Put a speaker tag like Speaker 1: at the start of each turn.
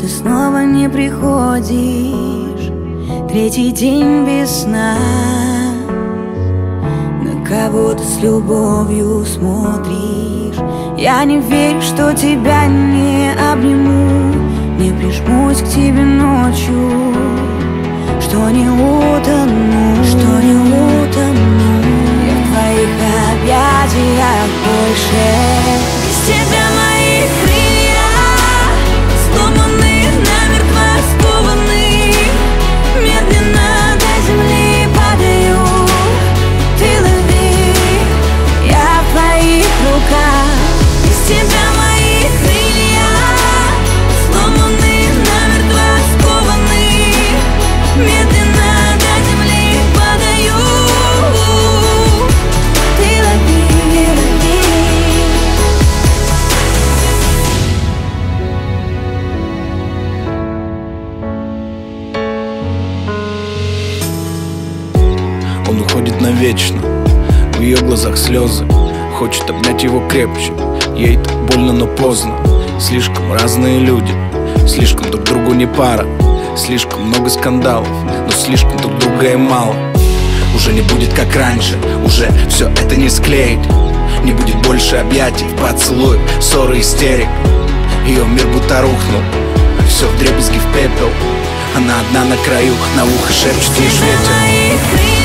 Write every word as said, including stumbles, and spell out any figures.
Speaker 1: ты снова не приходишь. Третий день без сна, на кого ты с любовью смотришь. Я не верю, что тебя не обниму, не прижмусь к тебе ночью, что не утону, что не утону я в твоих объятиях больше. Без тебя мои крылья сломаны, намертво скованы, медленно до земли падаю. Ты лови, я в твоих руках. Без тебя мои крылья сломаны, намертво скованы, медленно до земли падаю. Ты лови, лови.
Speaker 2: Он уходит навечно, в ее глазах слезы. Хочет обнять его крепче, ей так больно, но поздно. Слишком разные люди, слишком друг другу не пара. Слишком много скандалов, но слишком друг друга и мало. Уже не будет как раньше, уже все это не склеить. Не будет больше объятий, поцелуев, ссоры, истерик. Ее мир будто рухнул, все вдребезги в пепел. Она одна на краю, на ухо шепчет ей ветер.